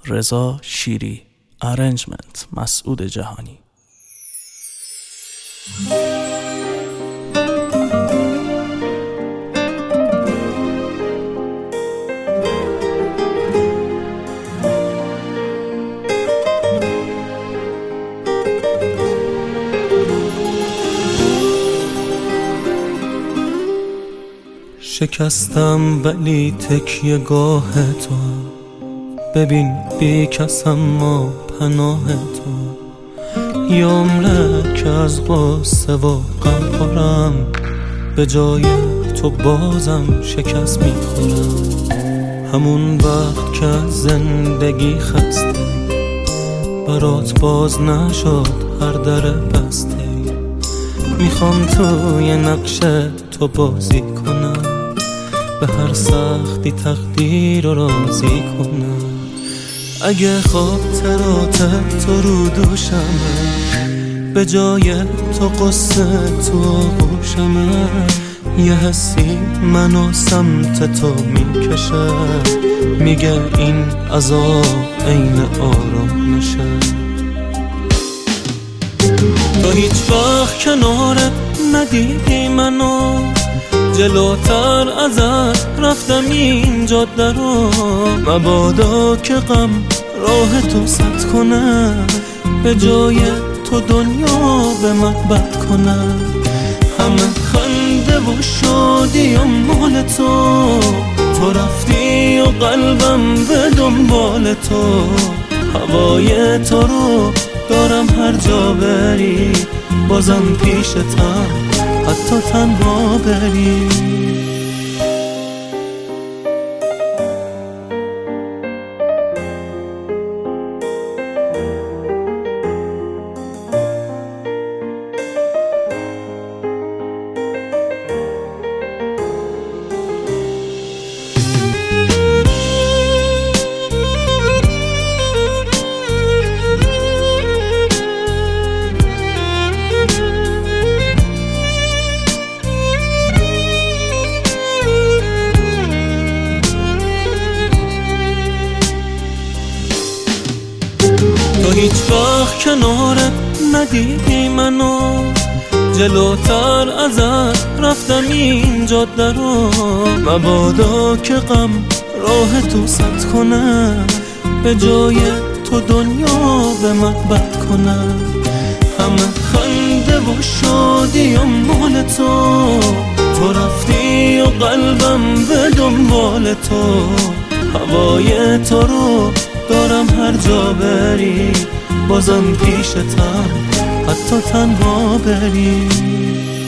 رضا شیری. ارنجمنت مسعود جهانی. شکستم ولی تکیه گاه تو، ببین بی کس اما پناه تو. یه عمره که از غصه و غم خورم، به جای تو بازم شکست میخورم. همون وقت که از زندگی خسته، برات باز نشد هر در بسته. میخوام توی نقش تو بازی کنم، به هر سختی تقدیر رو راضی کنم. اگه خاطرات تو رو دوشمه، به جای تو قصه تو آغوشمه. یه حسی منو سمت تو میکشه، میگه این عذاب عین آرامشه. تو هیچ وقت کنارت ندیدی منو، جلوتر ازت رفتم این جاده رو. مبادا که غم راه تو سد کنه، به جای تو دنیا به من بد کنه. همه خنده و شادی و مال تو، تو رفتی و قلبم به دنبال تو. هوای تو رو دارم هر جا بری، بازم پیشتم حتی تنها بری. تو هیچ وقت کنارت ندیدی منو، جلوتر ازت رفتم این جاده رو. مبادا که غم راه تو سد کنه، به جای تو دنیا به من بد کنه. همه خنده و شادی و مال تو، تو رفتی و قلبم به دنبال تو. هوای تو رو دارم هر جا بری، بازم پیشتم حتی تنها بری.